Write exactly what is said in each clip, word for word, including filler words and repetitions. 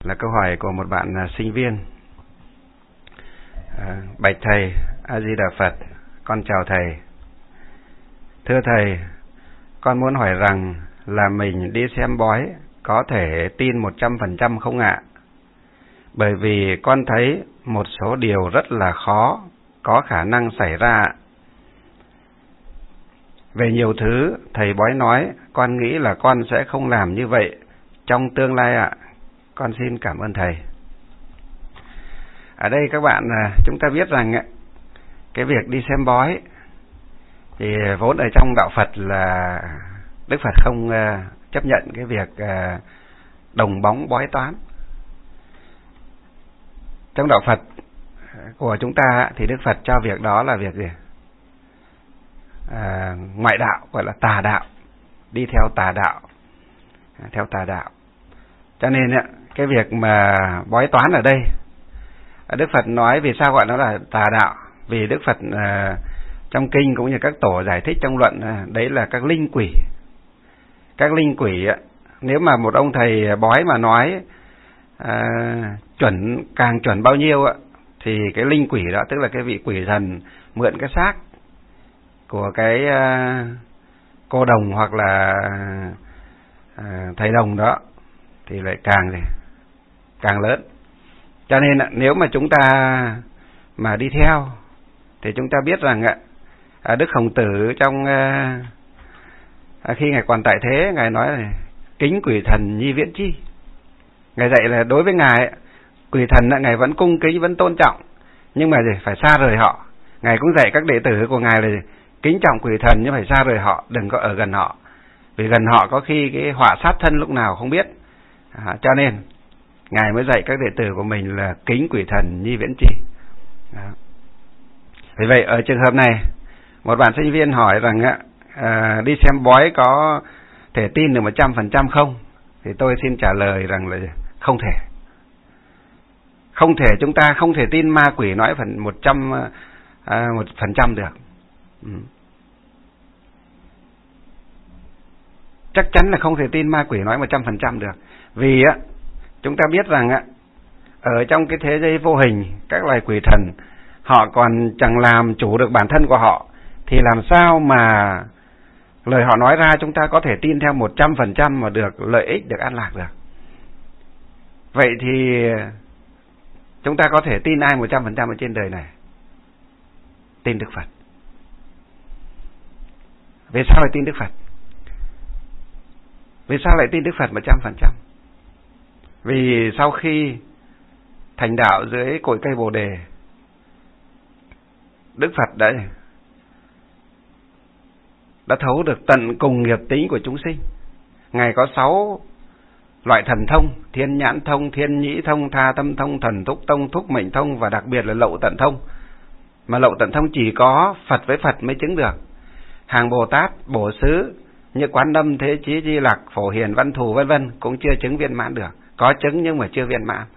là câu hỏi của một bạn uh, sinh viên. À, bạch thầy, A Di Đà Phật, con chào thầy. Thưa thầy, con muốn hỏi rằng là mình đi xem bói có thể tin một trăm phần trăm không ạ? Bởi vì con thấy một số điều rất là khó có khả năng xảy ra. Về nhiều thứ thầy bói nói, con nghĩ là con sẽ không làm như vậy trong tương lai ạ. Con xin cảm ơn thầy. Ở đây các bạn, chúng ta biết rằng cái việc đi xem bói thì vốn ở trong đạo Phật là Đức Phật không chấp nhận cái việc đồng bóng bói toán. Trong đạo Phật của chúng ta thì Đức Phật cho việc đó là việc gì? À, ngoại đạo, gọi là tà đạo, đi theo tà đạo, theo tà đạo. Cho nên cái việc mà bói toán ở đây, Đức Phật nói vì sao gọi nó là tà đạo? Vì Đức Phật à, trong kinh cũng như các tổ giải thích trong luận, à, đấy là các linh quỷ. Các linh quỷ, nếu mà một ông thầy bói mà nói à, chuẩn, càng chuẩn bao nhiêu thì cái linh quỷ đó, tức là cái vị quỷ thần mượn cái xác của cái uh, cô đồng hoặc là uh, thầy đồng đó thì lại càng gì càng lớn. Cho nên nếu mà chúng ta mà đi theo thì chúng ta biết rằng uh, Đức Khổng Tử trong uh, khi ngài còn tại thế, ngài nói là kính quỷ thần nhi viễn chi. Ngài dạy là đối với ngài, quỷ thần ngài vẫn cung kính, vẫn tôn trọng, nhưng mà gì phải xa rời họ. Ngài cũng dạy các đệ tử của ngài là gì? Kính trọng quỷ thần nhưng phải xa rời họ, đừng có ở gần họ, vì gần họ có khi cái họa sát thân lúc nào không biết. À, cho nên ngài mới dạy các đệ tử của mình là kính quỷ thần nhi viễn chi. Đó. Vì vậy ở trường hợp này, một bạn sinh viên hỏi rằng à, đi xem bói có thể tin được một trăm phần trăm không? Thì tôi xin trả lời rằng là không thể. Không thể, chúng ta không thể tin ma quỷ nói phần một trăm à, một phần trăm được. Ừ. Chắc chắn là không thể tin ma quỷ nói một trăm phần trăm được. Vì á, chúng ta biết rằng á, ở trong cái thế giới vô hình, các loài quỷ thần họ còn chẳng làm chủ được bản thân của họ, thì làm sao mà lời họ nói ra chúng ta có thể tin theo một trăm phần trăm mà được lợi ích, được an lạc được. Vậy thì chúng ta có thể tin ai một trăm phần trăm ở trên đời này? Tin Đức Phật. Vì sao lại tin Đức Phật? Vì sao lại tin Đức Phật một trăm phần trăm? Vì sau khi thành đạo dưới cội cây Bồ Đề, Đức Phật đã đã thấu được tận cùng nghiệp tính của chúng sinh. Ngài có sáu loại thần thông: thiên nhãn thông, thiên nhĩ thông, tha tâm thông, thần thúc thông, thúc mệnh thông, và đặc biệt là lậu tận thông. Mà lậu tận thông chỉ có Phật với Phật mới chứng được. Hàng Bồ Tát, Bổ Xứ như Quán Âm, Thế Chí, Di Lặc, Phổ Hiền, Văn Thù vân vân cũng chưa chứng viên mãn được. Có chứng nhưng mà chưa viên mãn.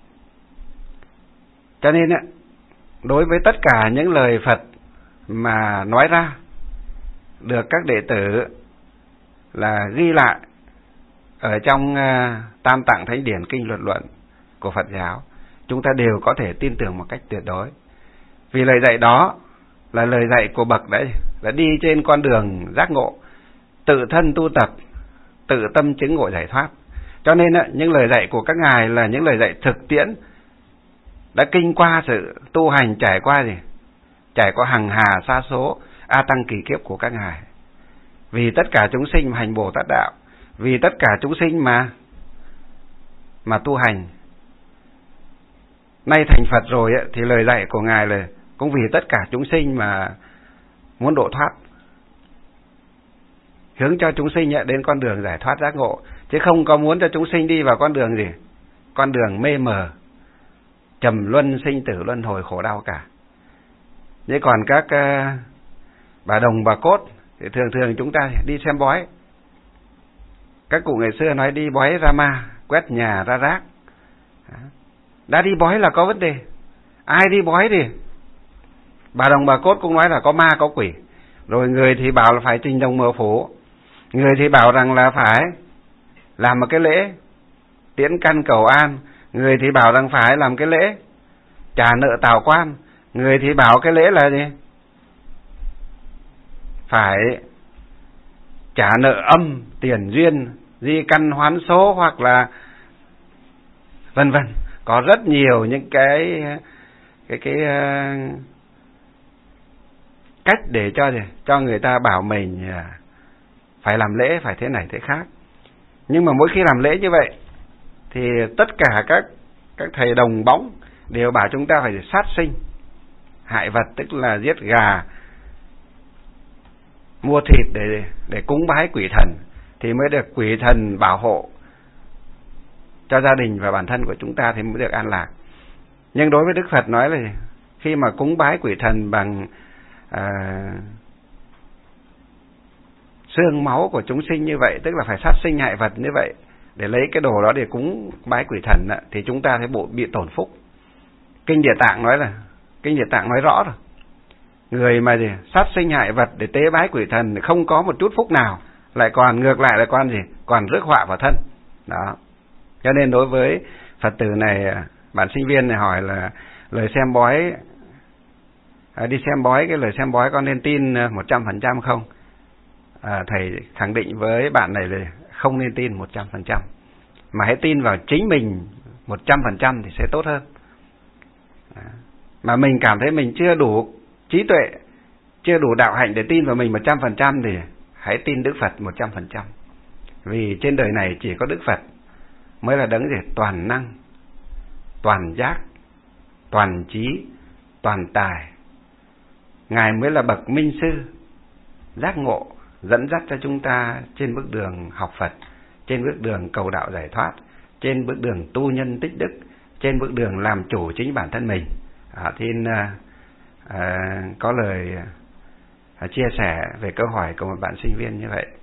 Cho nên đối với tất cả những lời Phật mà nói ra, được các đệ tử là ghi lại ở trong uh, Tam Tạng Thánh Điển Kinh Luật Luận của Phật giáo, chúng ta đều có thể tin tưởng một cách tuyệt đối. Vì lời dạy đó là lời dạy của bậc đấy, đã đi trên con đường giác ngộ, tự thân tu tập, tự tâm chứng ngộ giải thoát. Cho nên những lời dạy của các ngài là những lời dạy thực tiễn, đã kinh qua sự tu hành, trải qua gì? Trải qua hằng hà sa số a tăng kỳ kiếp của các ngài. Vì tất cả chúng sinh mà hành Bồ Tát đạo, vì tất cả chúng sinh mà mà tu hành. Nay thành Phật rồi ấy, thì lời dạy của ngài là cũng vì tất cả chúng sinh mà muốn độ thoát, hướng cho chúng sinh đến con đường giải thoát giác ngộ, chứ không có muốn cho chúng sinh đi vào con đường gì? Con đường mê mờ, trầm luân sinh tử luân hồi khổ đau cả. Thế còn các uh, bà đồng bà cốt thì thường thường chúng ta đi xem bói. Các cụ ngày xưa nói đi bói ra ma, quét nhà ra rác. Đã đi bói là có vấn đề. Ai đi bói thì bà đồng bà cốt cũng nói là có ma có quỷ. Rồi người thì bảo là phải trình đồng mờ phủ, người thì bảo rằng là phải làm một cái lễ tiễn căn cầu an. Người thì bảo rằng phải làm cái lễ trả nợ tào quan, người thì bảo cái lễ là gì? Phải trả nợ âm, tiền duyên, di căn hoán số, hoặc là vân vân. Có rất nhiều những cái cái cái uh, cách để cho gì? Cho người ta bảo mình uh, phải làm lễ, phải thế này thế khác. Nhưng mà mỗi khi làm lễ như vậy thì tất cả các các thầy đồng bóng đều bảo chúng ta phải sát sinh hại vật, tức là giết gà, mua thịt để để cúng bái quỷ thần thì mới được quỷ thần bảo hộ cho gia đình và bản thân của chúng ta thì mới được an lạc. Nhưng đối với Đức Phật nói là khi mà cúng bái quỷ thần bằng à, xương máu của chúng sinh như vậy, tức là phải sát sinh hại vật như vậy để lấy cái đồ đó để cúng bái quỷ thần đó, thì chúng ta sẽ bị tổn phúc. Kinh Địa Tạng nói là Kinh Địa Tạng nói rõ rồi, người mà gì sát sinh hại vật để tế bái quỷ thần không có một chút phúc nào, lại còn ngược lại là con gì còn rước họa vào thân đó. Cho nên đối với Phật tử này, bạn sinh viên này hỏi là lời xem bói, à, đi xem bói, cái lời xem bói con nên tin một trăm phần trăm không? À, thầy khẳng định với bạn này là không nên tin một trăm phần trăm, mà hãy tin vào chính mình một trăm phần trăm thì sẽ tốt hơn. À, mà mình cảm thấy mình chưa đủ trí tuệ, chưa đủ đạo hạnh để tin vào mình một trăm phần trăm thì hãy tin Đức Phật một trăm phần trăm. Vì trên đời này chỉ có Đức Phật mới là đấng gì toàn năng, toàn giác, toàn trí, toàn tài. Ngài mới là bậc minh sư, giác ngộ, dẫn dắt cho chúng ta trên bước đường học Phật, trên bước đường cầu đạo giải thoát, trên bước đường tu nhân tích đức, trên bước đường làm chủ chính bản thân mình. À, thì à, à, có lời à, chia sẻ về câu hỏi của một bạn sinh viên như vậy.